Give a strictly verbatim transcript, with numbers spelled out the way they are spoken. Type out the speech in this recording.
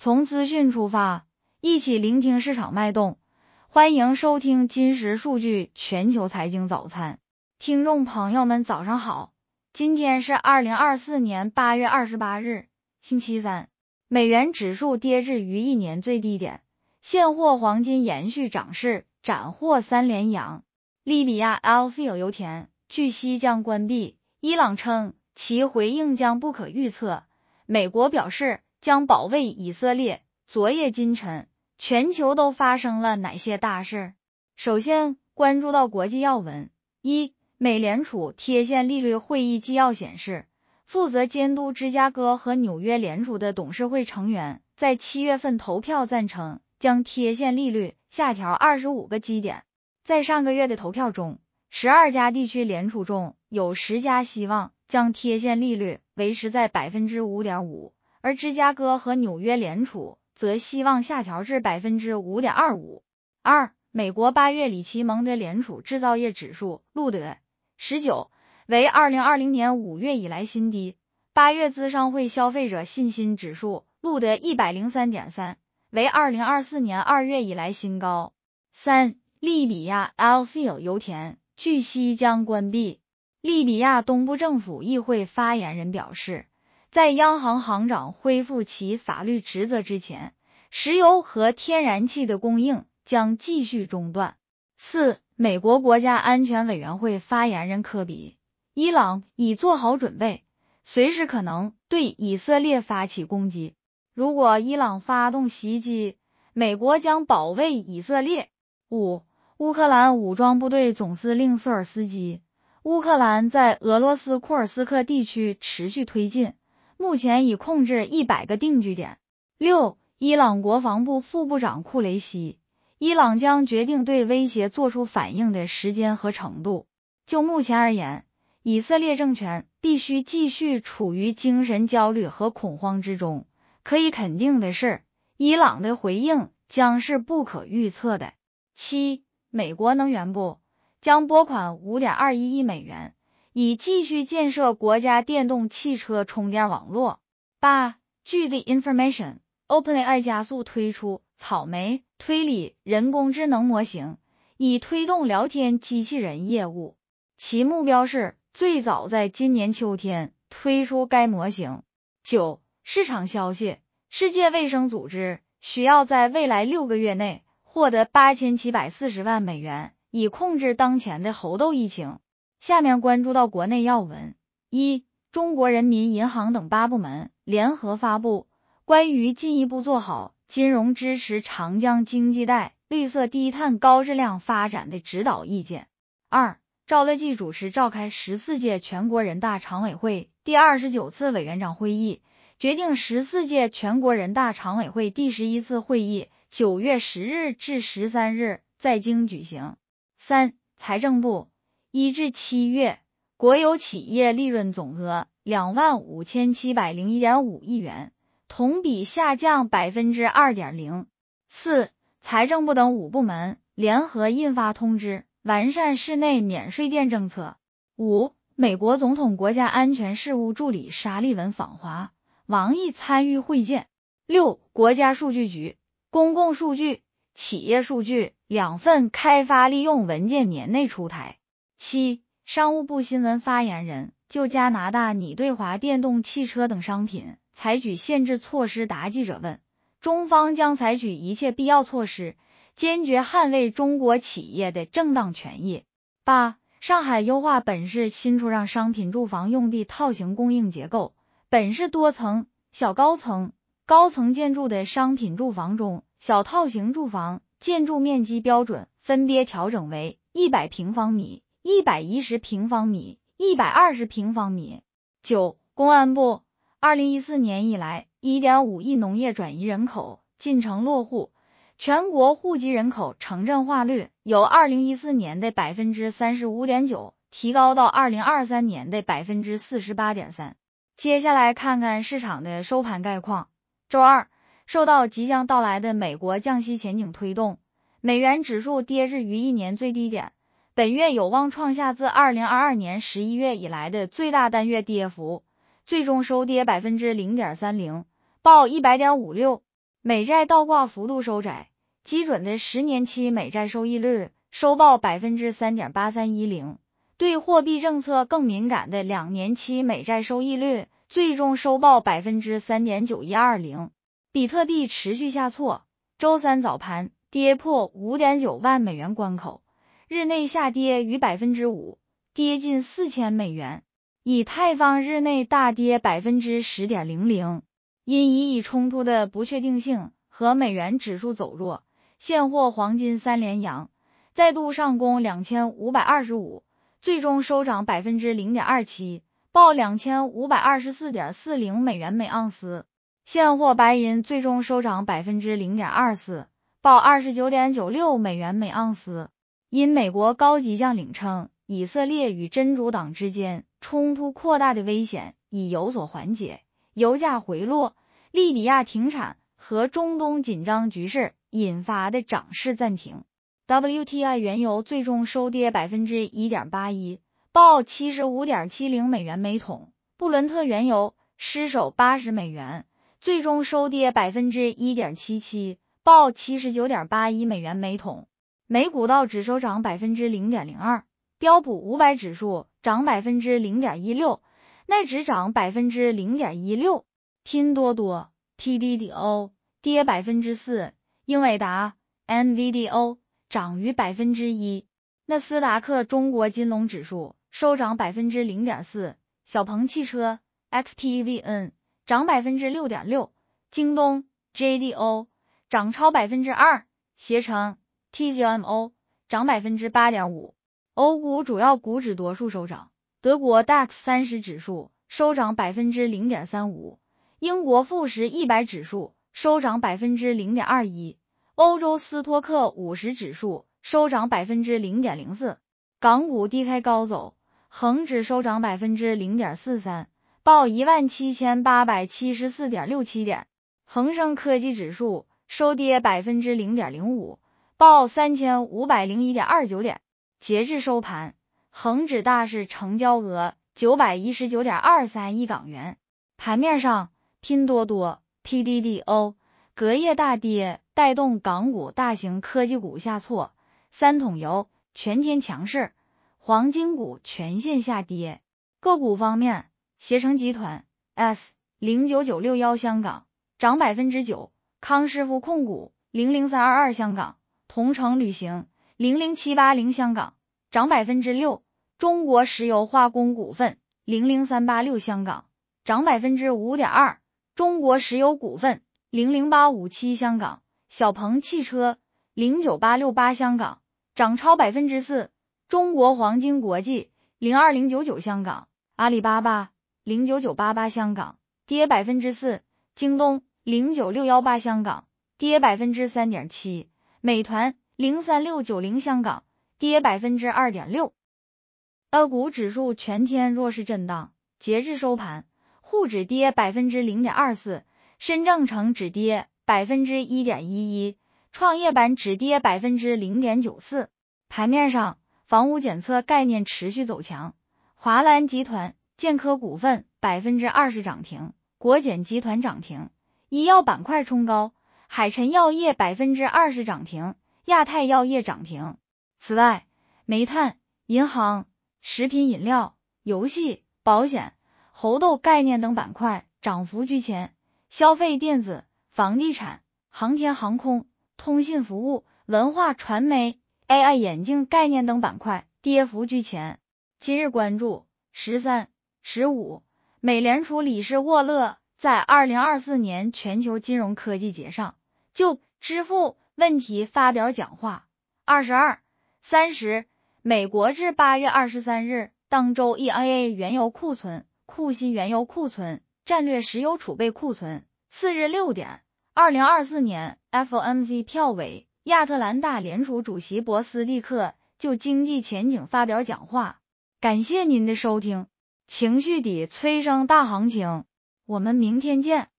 从资讯出发，一起聆听市场脉动。欢迎收听今时数据全球财经早餐。听众朋友们早上好，今天是二零二四年八月二十八日，星期三。美元指数跌至逾一年最低点，现货黄金延续涨势，斩获三连阳。利比亚 Alfil 油田据悉将关闭，伊朗称其回应将不可预测，美国表示将保卫以色列。昨夜今晨，全球都发生了哪些大事？首先关注到国际要闻。一、美联储贴现利率会议纪要显示，负责监督芝加哥和纽约联储的董事会成员在七月份投票赞成将贴现利率下调二十五个基点。在上个月的投票中，十二家地区联储中有十家希望将贴现利率维持在 百分之五点五， 而芝加哥和纽约联储则希望下调至 百分之五点二五。二、美国八月里奇蒙德联储制造业指数录得十九，为二零二零年五月以来新低。八月资商会消费者信心指数录得 一百零三点三， 为二零二四年二月以来新高。三、利比亚 Alfil 油田据悉将关闭。利比亚东部政府议会发言人表示，在央行行长恢复其法律职责之前，石油和天然气的供应将继续中断。四、美国国家安全委员会发言人科比，伊朗已做好准备，随时可能对以色列发起攻击。如果伊朗发动袭击，美国将保卫以色列。五、乌克兰武装部队总司令瑟尔斯基，乌克兰在俄罗斯库尔斯克地区持续推进，目前已控制一百个定居点。六、伊朗国防部副部长库雷西，伊朗将决定对威胁做出反应的时间和程度。就目前而言，以色列政权必须继续处于精神焦虑和恐慌之中。可以肯定的是，伊朗的回应将是不可预测的。七、美国能源部将拨款 五点二一亿美元，以继续建设国家电动汽车充电网络。八、据 The Information，OpenAI 加速推出草莓推理人工智能模型，以推动聊天机器人业务。其目标是最早在今年秋天推出该模型。九、市场消息，世界卫生组织需要在未来六个月内获得八千七百四十万美元，以控制当前的猴痘疫情。下面关注到国内要闻。一、中国人民银行等八部门联合发布关于进一步做好金融支持长江经济带绿色低碳高质量发展的指导意见。二、赵乐际主持召开十四届全国人大常委会第二十九次委员长会议，决定十四届全国人大常委会第十一次会议九月十日至十三日在京举行。三、财政部一至七月国有企业利润总额两万五千七百零一点五亿元，同比下降 百分之二点零。四、财政部等五部门联合印发通知，完善室内免税店政策。五、美国总统国家安全事务助理沙利文访华，王毅参与会见。六、国家数据局公共数据、企业数据两份开发利用文件年内出台。七、商务部新闻发言人就加拿大拟对华电动汽车等商品采取限制措施答记者问，中方将采取一切必要措施，坚决捍卫中国企业的正当权益。八、上海优化本市新出让商品住房用地套型供应结构，本市多层、小高层、高层建筑的商品住房中，小套型住房建筑面积标准分别调整为一百平方米、一百一十平方米、一百二十平方米。九、公安部二零一四年以来 一点五亿农业转移人口进程落户，全国户籍人口城镇化率由二零一四年的 百分之三十五点九 提高到二零二三年的 百分之四十八点三。 接下来看看市场的收盘概况。周二，受到即将到来的美国降息前景推动，美元指数跌至逾一年最低点，本月有望创下自二零二二年十一月以来的最大单月跌幅，最终收跌 百分之零点三零， 报 一百点五六。 美债倒挂幅度收窄，基准的十年期美债收益率收报 百分之三点八三一零， 对货币政策更敏感的两年期美债收益率最终收报 百分之三点九一二零。 比特币持续下挫，周三早盘跌破 五点九万美元关口，日内下跌逾 百分之五， 跌近四千美元。以太坊日内大跌 百分之十点零零， 因以以冲突的不确定性和美元指数走弱，现货黄金三连阳，再度上攻两千五百二十五，最终收涨 百分之零点二七， 报 两千五百二十四点四零美元每盎司。现货白银最终收涨 百分之零点二四， 报 二十九点九六美元每盎司。因美国高级将领称，以色列与真主党之间冲突扩大的危险已有所缓解，油价回落，利比亚停产和中东紧张局势引发的涨势暂停。 W T I 原油最终收跌 百分之一点八一， 报 七十五点七零美元每桶。布伦特原油失守八十美元，最终收跌 百分之一点七七， 报 七十九点八一美元每桶。美股道指收涨 百分之零点零二， 标普五百指数涨 百分之零点一六， 奈指涨 百分之零点一六。 拼多多 P D D O 跌 百分之四， 英伟达 N V D O 涨逾 百分之一。 纳斯达克中国金龙指数收涨 百分之零点四， 小鹏汽车 X P V N 涨 百分之六点六， 京东 J D O 涨超 百分之二， 携程 T G M O 涨 百分之八点五。 欧股主要股指多数收涨，德国 D A X 三十指数收涨 百分之零点三五， 英国富时一百指数收涨 百分之零点二一， 欧洲斯托克五十指数收涨 百分之零点零四。 港股低开高走，恒指收涨 百分之零点四三， 报 一万七千八百七十四点六七点。恒生科技指数收跌 百分之零点零五， 报 三千五百零一点二九点。截至收盘，恒指大市成交额 九百一十九点二三亿港元。盘面上，拼多多 P D D O 隔夜大跌，带动港股大型科技股下挫，三桶油全天强势，黄金股全线下跌。个股方面，携程集团 S 零九九六一香港涨 百分之九， 康师傅控股零零三二二香港，同程旅行零零七八零香港涨 百分之六， 中国石油化工股份零零三八六香港涨 百分之五点二， 中国石油股份零零八五七香港，小鹏汽车零九八六八香港涨超 百分之四， 中国黄金国际零二零九九香港，阿里巴巴零九九八八香港跌 百分之四， 京东零九六一八香港跌 百分之三点七， 美团零三六九零香港跌 百分之二点六。 A 股指数全天弱势震荡，截至收盘，沪指跌 百分之零点二四， 深证成指跌 百分之一点一一， 创业板指跌 百分之零点九四。 盘面上，房屋检测概念持续走强，华蓝集团、建科股份 百分之二十 涨停，国检集团涨停，医药板块冲高，海辰药业 百分之二十 涨停，亚太药业涨停。此外，煤炭、银行、食品饮料、游戏、保险、猴痘概念等板块涨幅居前，消费电子、房地产、航天航空、通信服务、文化传媒、A I 眼镜概念等板块跌幅居前。今日关注十三、十五，美联储理事沃勒在二零二四年全球金融科技节上就支付问题发表讲话。二十二、三十，美国至八月二十三日当周 E I A 原油库存、库欣原油库存、战略石油储备库存。次日六点，二零二四年 F O M C 票委亚特兰大联储主席博斯蒂克就经济前景发表讲话。感谢您的收听，情绪底催生大行情，我们明天见。